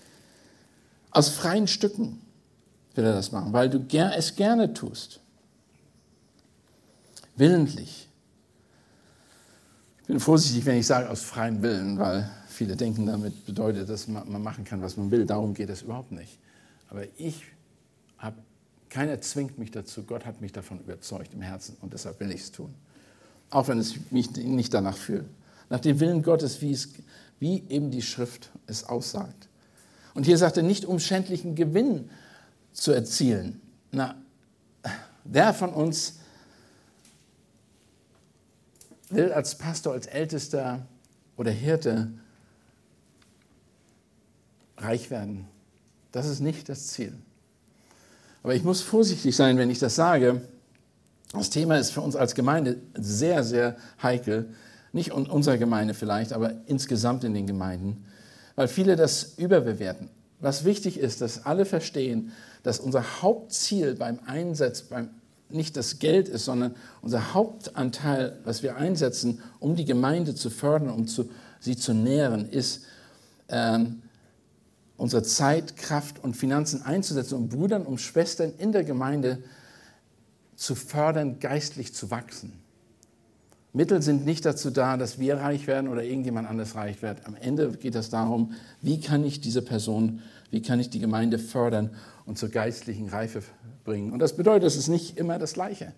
Aus freien Stücken will er das machen, weil du es gerne tust. Willentlich. Ich bin vorsichtig, wenn ich sage aus freiem Willen, weil viele denken, damit bedeutet, dass man machen kann, was man will. Darum geht es überhaupt nicht. Aber ich habe, keiner zwingt mich dazu. Gott hat mich davon überzeugt im Herzen und deshalb will ich es tun. Auch wenn es mich nicht danach fühlt. Nach dem Willen Gottes, wie, es, wie eben die Schrift es aussagt. Und hier sagt er, nicht um schändlichen Gewinn zu erzielen. Na, wer von uns will als Pastor, als Ältester oder Hirte reich werden? Das ist nicht das Ziel. Aber ich muss vorsichtig sein, wenn ich das sage. Das Thema ist für uns als Gemeinde sehr, sehr heikel. Nicht in unserer Gemeinde vielleicht, aber insgesamt in den Gemeinden, weil viele das überbewerten. Was wichtig ist, dass alle verstehen, dass unser Hauptziel beim Einsatz beim, nicht das Geld ist, sondern unser Hauptanteil, was wir einsetzen, um die Gemeinde zu fördern, um zu, sie zu nähren, ist, ähm, unsere Zeit, Kraft und Finanzen einzusetzen, um Brüdern und Schwestern in der Gemeinde zu fördern, geistlich zu wachsen. Mittel sind nicht dazu da, dass wir reich werden oder irgendjemand anderes reich wird. Am Ende geht es darum, wie kann ich diese Person, wie kann ich die Gemeinde fördern und zur geistlichen Reife bringen. Und das bedeutet, es ist nicht immer das Gleiche.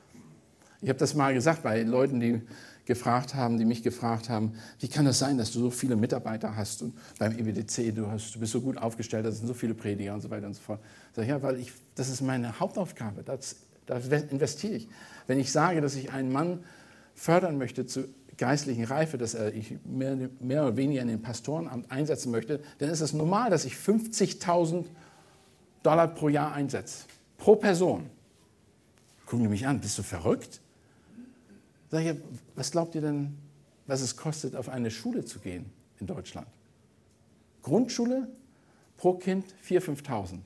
Ich habe das mal gesagt bei Leuten, die gefragt haben, die mich gefragt haben, wie kann das sein, dass du so viele Mitarbeiter hast und beim E W D C, du, hast, du bist so gut aufgestellt, das sind so viele Prediger und so weiter und so fort. Ich sage, ja, weil ich, das ist meine Hauptaufgabe, das, da investiere ich. Wenn ich sage, dass ich einen Mann fördern möchte zur geistlichen Reife, dass er ich mehr, mehr oder weniger in den Pastorenamt einsetzen möchte, dann ist es normal, dass ich fünfzigtausend Dollar pro Jahr einsetze. Pro Person. Gucken die mich an, bist du verrückt? Sag ich, was glaubt ihr denn, was es kostet, auf eine Schule zu gehen in Deutschland? Grundschule pro Kind viertausend, fünftausend.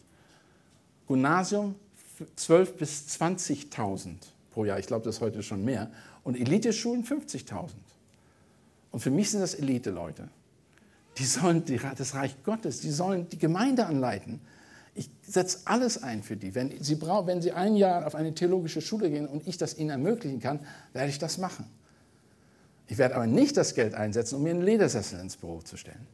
Gymnasium zwölftausend bis zwanzigtausend pro Jahr. Ich glaube, das ist heute schon mehr. Und Eliteschulen fünfzigtausend. Und für mich sind das Elite-Leute. Die sollen die, das Reich Gottes, die sollen die Gemeinde anleiten. Ich setze alles ein für die. Wenn sie, brauchen, wenn sie ein Jahr auf eine theologische Schule gehen und ich das ihnen ermöglichen kann, werde ich das machen. Ich werde aber nicht das Geld einsetzen, um mir einen Ledersessel ins Büro zu stellen.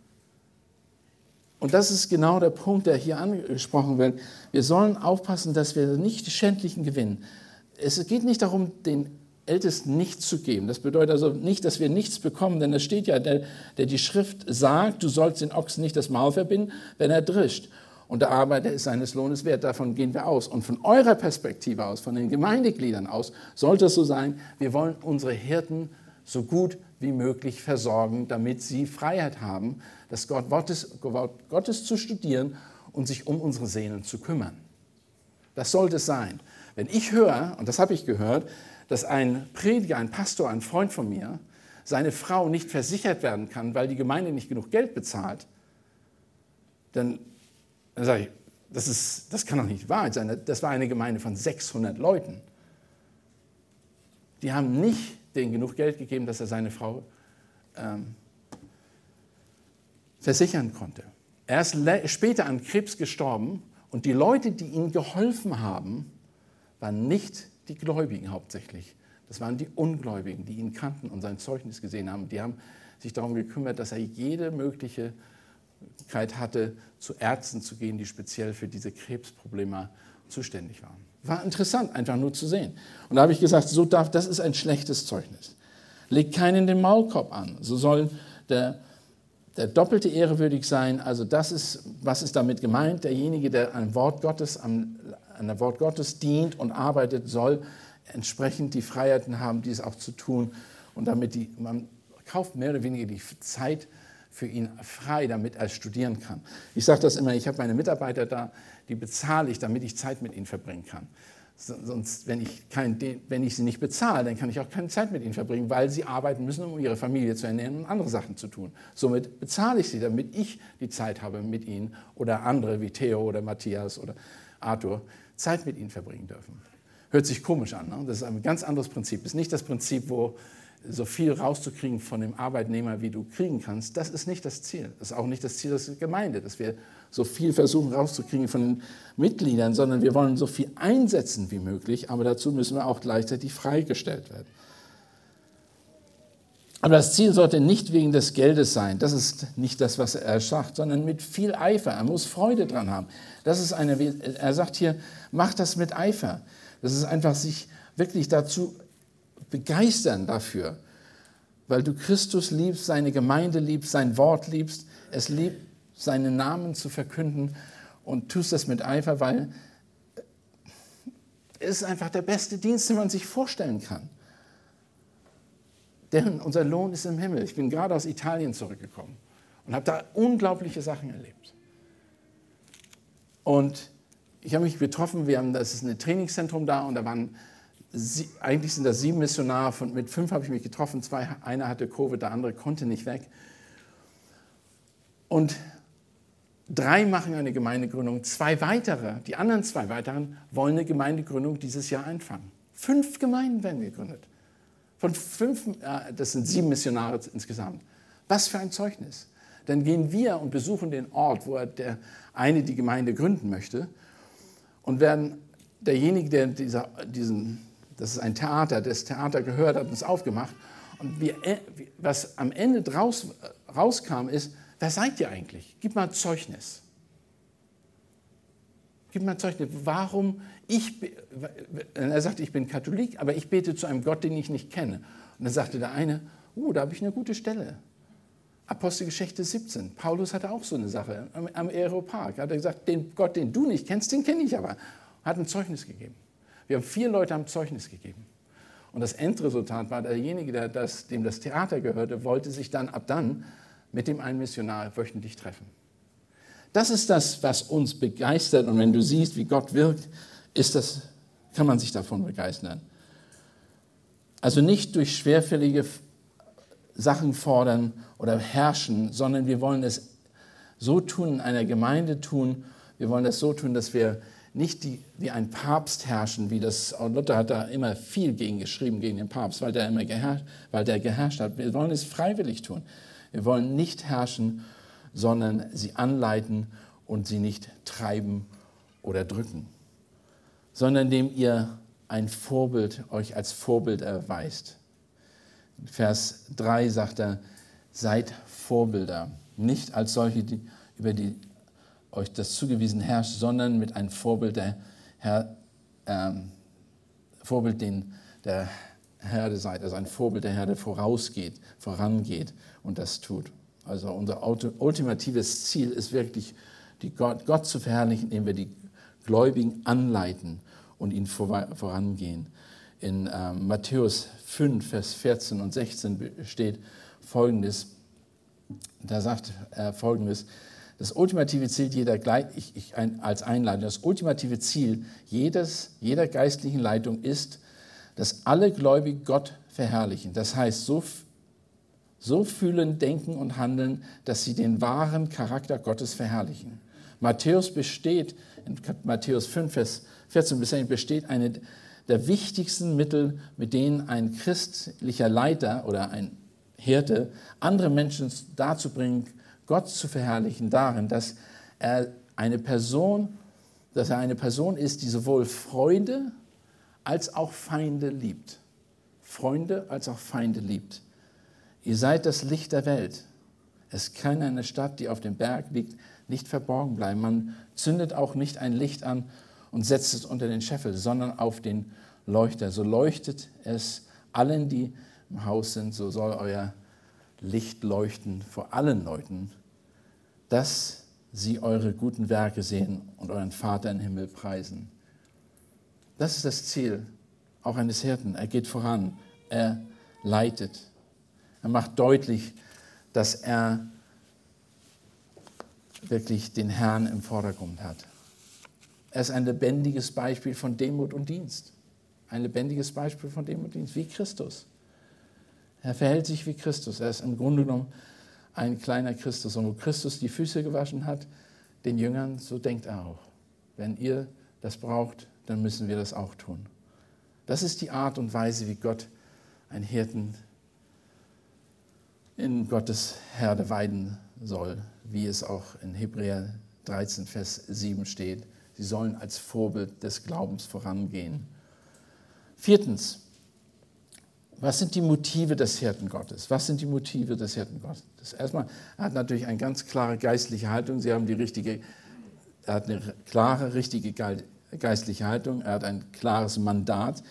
Und das ist genau der Punkt, der hier angesprochen wird. Wir sollen aufpassen, dass wir nicht schändlichen gewinnen. Es geht nicht darum, den Ältesten nichts zu geben. Das bedeutet also nicht, dass wir nichts bekommen, denn es steht ja, der, der die Schrift sagt, du sollst den Ochsen nicht das Maul verbinden, wenn er drischt. und der Arbeiter ist seines Lohnes wert. Davon gehen wir aus. Und von eurer Perspektive aus, von den Gemeindegliedern aus, sollte es so sein, wir wollen unsere Hirten so gut wie möglich versorgen, damit sie Freiheit haben, das Wort Gottes, Wort Gottes zu studieren und sich um unsere Seelen zu kümmern. Das sollte es sein. Wenn ich höre, und das habe ich gehört, dass ein Prediger, ein Pastor, ein Freund von mir, seine Frau nicht versichert werden kann, weil die Gemeinde nicht genug Geld bezahlt, dann, dann sage ich, das, ist, das kann doch nicht wahr sein. Das war eine Gemeinde von sechshundert Leuten. Die haben nicht denen genug Geld gegeben, dass er seine Frau ähm, versichern konnte. Er ist später an Krebs gestorben und die Leute, die ihm geholfen haben, waren nicht die Gläubigen hauptsächlich. Das waren die Ungläubigen, die ihn kannten und sein Zeugnis gesehen haben. Die haben sich darum gekümmert, dass er jede Möglichkeit hatte, zu Ärzten zu gehen, die speziell für diese Krebsprobleme zuständig waren. War interessant, einfach nur zu sehen. Und da habe ich gesagt, so darf, das ist ein schlechtes Zeugnis. Legt keinen den Maulkorb an. So soll der, der doppelte Ehre würdig sein. Also das ist, was ist damit gemeint? Derjenige, der am Wort Gottes, am, an der Wort Gottes dient und arbeitet, soll entsprechend die Freiheiten haben, dies auch zu tun. Und damit die, man kauft mehr oder weniger die Zeit für ihn frei, damit er studieren kann. Ich sage das immer, ich habe meine Mitarbeiter da, die bezahle ich, damit ich Zeit mit ihnen verbringen kann. Sonst, wenn ich, kein, wenn ich sie nicht bezahle, dann kann ich auch keine Zeit mit ihnen verbringen, weil sie arbeiten müssen, um ihre Familie zu ernähren und andere Sachen zu tun. Somit bezahle ich sie, damit ich die Zeit habe mit ihnen oder andere wie Theo oder Matthias oder Arthur Zeit mit ihnen verbringen dürfen. Hört sich komisch an, ne? Das ist ein ganz anderes Prinzip. Das ist nicht das Prinzip, wo so viel rauszukriegen von dem Arbeitnehmer, wie du kriegen kannst. Das ist nicht das Ziel. Das ist auch nicht das Ziel der Gemeinde, dass wir so viel versuchen rauszukriegen von den Mitgliedern, sondern wir wollen so viel einsetzen wie möglich, aber dazu müssen wir auch gleichzeitig freigestellt werden. Aber das Ziel sollte nicht wegen des Geldes sein. Das ist nicht das, was er sagt, sondern mit viel Eifer. Er muss Freude dran haben. Das ist eine, er sagt hier, mach das mit Eifer. Das ist einfach sich wirklich dazu begeistern dafür, weil du Christus liebst, seine Gemeinde liebst, sein Wort liebst, es liebt, seinen Namen zu verkünden und tust das mit Eifer, weil es ist einfach der beste Dienst, den man sich vorstellen kann. Denn unser Lohn ist im Himmel. Ich bin gerade aus Italien zurückgekommen und habe da unglaubliche Sachen erlebt. Und ich habe mich getroffen, wir haben, das ist ein Trainingszentrum da und da waren, sie, eigentlich sind das sieben Missionare, von, mit fünf habe ich mich getroffen, zwei, einer hatte Covid, der andere konnte nicht weg. Und drei machen eine Gemeindegründung, zwei weitere, die anderen zwei weiteren wollen eine Gemeindegründung dieses Jahr einfangen. Fünf Gemeinden werden gegründet. Von fünf, das sind sieben Missionare insgesamt. Was für ein Zeugnis. Dann gehen wir und besuchen den Ort, wo der eine die Gemeinde gründen möchte und werden derjenige, der dieser, diesen, das ist ein Theater, das Theater gehört, hat uns aufgemacht und wir, was am Ende draus, rauskam ist, wer seid ihr eigentlich? Gib mal Zeugnis. Gib mal Zeugnis. Warum ich, er sagte, ich bin Katholik, aber ich bete zu einem Gott, den ich nicht kenne. Und dann sagte der eine, oh, da habe ich eine gute Stelle. Apostelgeschichte siebzehn. Paulus hatte auch so eine Sache am, am Aeropark. Hat er gesagt, den Gott, den du nicht kennst, den kenne ich aber. Hat ein Zeugnis gegeben. Wir haben vier Leute haben Zeugnis gegeben. Und das Endresultat war, derjenige, der das, dem das Theater gehörte, wollte sich dann ab dann mit dem einen Missionar wöchentlich treffen. Das ist das, was uns begeistert. Und wenn du siehst, wie Gott wirkt, ist das, kann man sich davon begeistern. Also nicht durch schwerfällige Sachen fordern oder herrschen, sondern wir wollen es so tun, in einer Gemeinde tun. Wir wollen es so tun, dass wir nicht die, wie ein Papst herrschen, wie das, und Luther hat da immer viel gegen geschrieben, gegen den Papst, weil der immer geherrscht, weil der geherrscht hat. Wir wollen es freiwillig tun. Wir wollen nicht herrschen, sondern sie anleiten und sie nicht treiben oder drücken, sondern indem ihr ein Vorbild, euch als Vorbild erweist. In Vers drei sagt er, seid Vorbilder, nicht als solche, die über die euch das zugewiesen herrscht, sondern mit einem Vorbild, der Herr, ähm, Vorbild, den der Herde seid, also ein Vorbild der Herde vorausgeht, vorangeht und das tut. Also unser ultimatives Ziel ist wirklich die Gott, Gott zu verherrlichen, indem wir die Gläubigen anleiten und ihnen vor, vorangehen. In äh, Matthäus fünf, Vers vierzehn und sechzehn steht Folgendes, da sagt er Folgendes: Das ultimative Ziel jeder, ich, ich, ein, als Einleitung, das ultimative Ziel jedes, jeder geistlichen Leitung ist, dass alle Gläubigen Gott verherrlichen. Das heißt, so, so fühlen, denken und handeln, dass sie den wahren Charakter Gottes verherrlichen. Matthäus besteht, in Matthäus fünf, Vers vierzehn bis sechzehn, besteht eine der wichtigsten Mittel, mit denen ein christlicher Leiter oder ein Hirte andere Menschen dazu bringt, Gott zu verherrlichen, darin, dass er eine Person, dass er eine Person ist, die sowohl Freunde als auch Feinde liebt. Freunde als auch Feinde liebt. Ihr seid das Licht der Welt. Es kann eine Stadt, die auf dem Berg liegt, nicht verborgen bleiben. Man zündet auch nicht ein Licht an und setzt es unter den Scheffel, sondern auf den Leuchter. So leuchtet es allen, die im Haus sind, so soll euer Licht leuchten vor allen Leuten, dass sie eure guten Werke sehen und euren Vater im Himmel preisen. Das ist das Ziel auch eines Hirten. Er geht voran, er leitet. Er macht deutlich, dass er wirklich den Herrn im Vordergrund hat. Er ist ein lebendiges Beispiel von Demut und Dienst. Ein lebendiges Beispiel von Demut und Dienst, wie Christus. Er verhält sich wie Christus. Er ist im Grunde genommen ein kleiner Christus. Und wo Christus die Füße gewaschen hat, den Jüngern, so denkt er auch. Wenn ihr das braucht, dann müssen wir das auch tun. Das ist die Art und Weise, wie Gott einen Hirten in Gottes Herde weiden soll, wie es auch in Hebräer dreizehn, Vers sieben steht. Sie sollen als Vorbild des Glaubens vorangehen. Viertens, was sind die Motive des Hirten Gottes? Was sind die Motive des Hirten Gottes? Erstmal, er hat natürlich eine ganz klare geistliche Haltung. Sie haben die richtige, er hat eine klare, richtige geistliche Haltung. Er hat ein klares Mandat.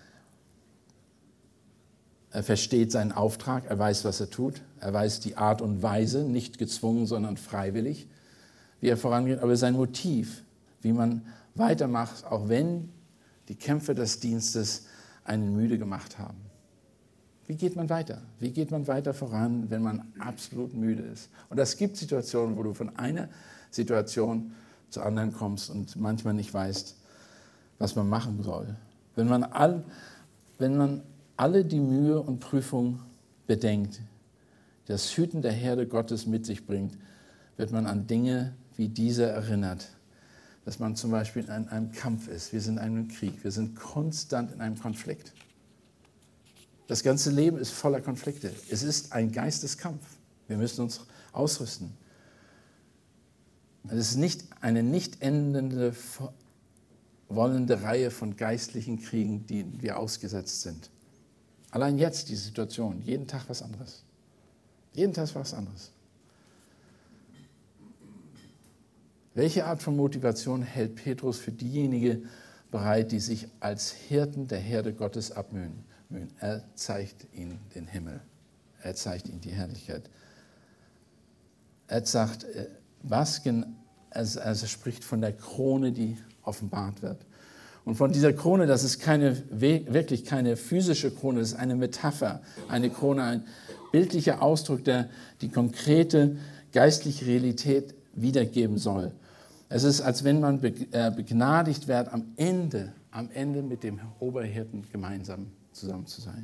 Er versteht seinen Auftrag. Er weiß, was er tut. Er weiß die Art und Weise, nicht gezwungen, sondern freiwillig, wie er vorangeht. Aber sein Motiv, wie man weitermacht, auch wenn die Kämpfe des Dienstes einen müde gemacht haben. Wie geht man weiter? Wie geht man weiter voran, wenn man absolut müde ist? Und es gibt Situationen, wo du von einer Situation zur anderen kommst und manchmal nicht weißt, was man machen soll. Wenn man, all, wenn man alle die Mühe und Prüfung bedenkt, die das Hüten der Herde Gottes mit sich bringt, wird man an Dinge wie diese erinnert. Dass man zum Beispiel in einem Kampf ist. Wir sind in einem Krieg. Wir sind konstant in einem Konflikt. Das ganze Leben ist voller Konflikte. Es ist ein Geisteskampf. Wir müssen uns ausrüsten. Es ist nicht eine nicht endende, wollende Reihe von geistlichen Kriegen, die wir ausgesetzt sind. Allein jetzt die Situation, jeden Tag was anderes. Jeden Tag was anderes. Welche Art von Motivation hält Petrus für diejenigen bereit, die sich als Hirten der Herde Gottes abmühen? Er zeigt ihnen den Himmel. Er zeigt ihnen die Herrlichkeit. Er sagt, was, also er spricht von der Krone, die offenbart wird. Und von dieser Krone, das ist keine, wirklich keine physische Krone, das ist eine Metapher, eine Krone, ein bildlicher Ausdruck, der die konkrete geistliche Realität wiedergeben soll. Es ist, als wenn man begnadigt wird, am Ende, am Ende mit dem Oberhirten gemeinsam zusammen zu sein.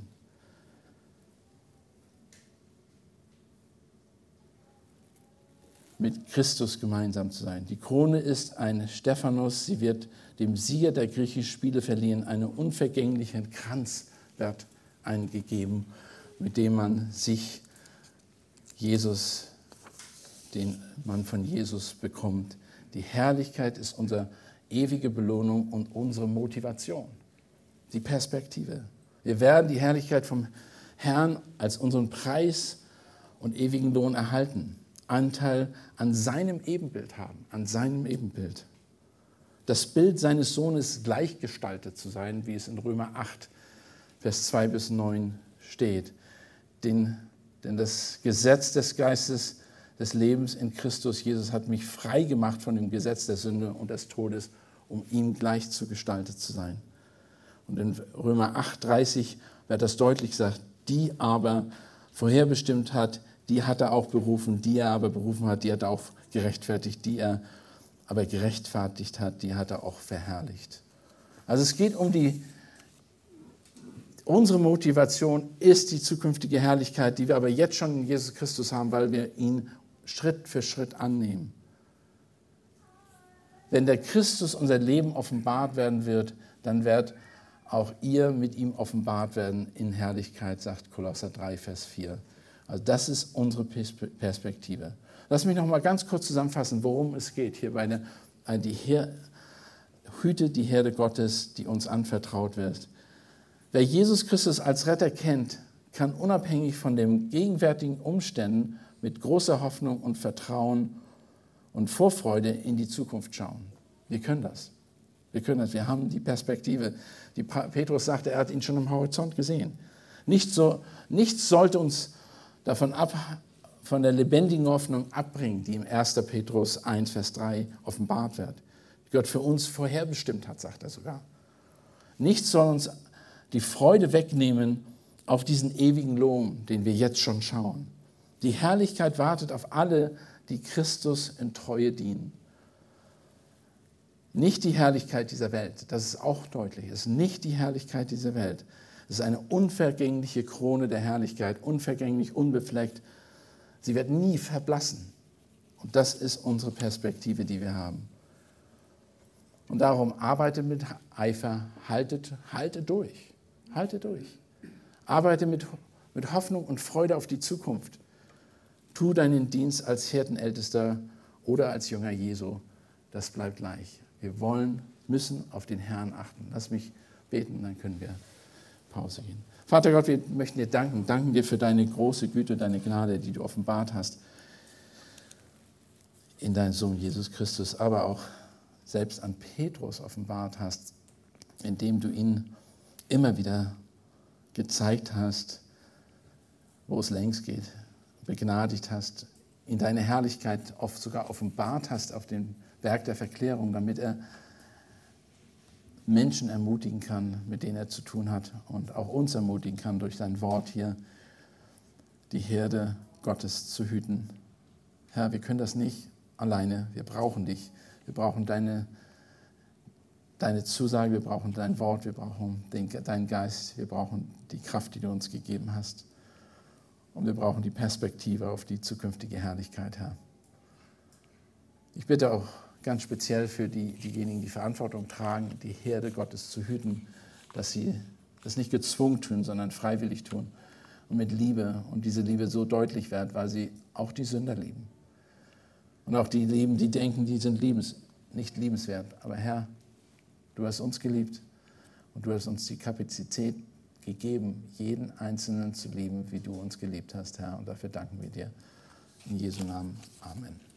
Mit Christus gemeinsam zu sein. Die Krone ist ein Stephanus, sie wird dem Sieger der griechischen Spiele verliehen. Einen unvergänglichen Kranz wird eingegeben, mit dem man sich Jesus, den man von Jesus bekommt. Die Herrlichkeit ist unsere ewige Belohnung und unsere Motivation, die Perspektive. Wir werden die Herrlichkeit vom Herrn als unseren Preis und ewigen Lohn erhalten, Anteil an seinem Ebenbild haben, an seinem Ebenbild. Das Bild seines Sohnes gleichgestaltet zu sein, wie es in Römer acht, Vers zwei bis neun steht. Den, denn das Gesetz des Geistes des Lebens in Christus Jesus hat mich frei gemacht von dem Gesetz der Sünde und des Todes, um ihm gleich zu gestaltet zu sein. Und in Römer acht, dreißig wird das deutlich gesagt, die aber vorherbestimmt hat, die hat er auch berufen, die er aber berufen hat, die hat er auch gerechtfertigt, die er aber gerechtfertigt hat, die hat er auch verherrlicht. Also es geht um die, unsere Motivation ist die zukünftige Herrlichkeit, die wir aber jetzt schon in Jesus Christus haben, weil wir ihn Schritt für Schritt annehmen. Wenn der Christus unser Leben offenbart werden wird, dann wird auch ihr mit ihm offenbart werden in Herrlichkeit, sagt Kolosser drei, Vers vier. Also das ist unsere Perspektive. Lass mich noch mal ganz kurz zusammenfassen, worum es geht hier bei der die Her- Hüte die Herde Gottes, die uns anvertraut wird. Wer Jesus Christus als Retter kennt, kann unabhängig von den gegenwärtigen Umständen mit großer Hoffnung und Vertrauen und Vorfreude in die Zukunft schauen. Wir können das. Wir können das. Wir haben die Perspektive. Die Petrus sagte, er hat ihn schon am Horizont gesehen. Nicht so, nichts sollte uns davon ab, von der lebendigen Hoffnung abbringen, die im erster Petrus eins, Vers drei offenbart wird. Die Gott für uns vorherbestimmt hat, sagt er sogar. Nichts soll uns die Freude wegnehmen auf diesen ewigen Lohn, den wir jetzt schon schauen. Die Herrlichkeit wartet auf alle, die Christus in Treue dienen. Nicht die Herrlichkeit dieser Welt, das ist auch deutlich, es ist nicht die Herrlichkeit dieser Welt. Es ist eine unvergängliche Krone der Herrlichkeit, unvergänglich, unbefleckt. Sie wird nie verblassen. Und das ist unsere Perspektive, die wir haben. Und darum arbeite mit Eifer, haltet, halte durch, halte durch. Arbeite mit, mit Hoffnung und Freude auf die Zukunft. Tu deinen Dienst als Hirtenältester oder als Jünger Jesu. Das bleibt gleich. Wir wollen, müssen auf den Herrn achten. Lass mich beten, dann können wir Pause gehen. Vater Gott, wir möchten dir danken. Danken dir für deine große Güte, deine Gnade, die du offenbart hast in deinem Sohn Jesus Christus, aber auch selbst an Petrus offenbart hast, indem du ihn immer wieder gezeigt hast, wo es längst geht, begnadigt hast, in deine Herrlichkeit oft sogar offenbart hast auf dem Berg der Verklärung, damit er Menschen ermutigen kann, mit denen er zu tun hat und auch uns ermutigen kann, durch dein Wort hier die Herde Gottes zu hüten. Herr, wir können das nicht alleine, wir brauchen dich, wir brauchen deine, deine Zusage, wir brauchen dein Wort, wir brauchen den, deinen Geist, wir brauchen die Kraft, die du uns gegeben hast. Und wir brauchen die Perspektive auf die zukünftige Herrlichkeit, Herr. Ich bitte auch ganz speziell für die, diejenigen, die Verantwortung tragen, die Herde Gottes zu hüten, dass sie das nicht gezwungen tun, sondern freiwillig tun und mit Liebe und diese Liebe so deutlich wird, weil sie auch die Sünder lieben. Und auch die lieben, die denken, die sind liebens, nicht liebenswert. Aber Herr, du hast uns geliebt und du hast uns die Kapazität gegeben, jeden Einzelnen zu lieben, wie du uns geliebt hast, Herr. Und dafür danken wir dir. In Jesu Namen. Amen.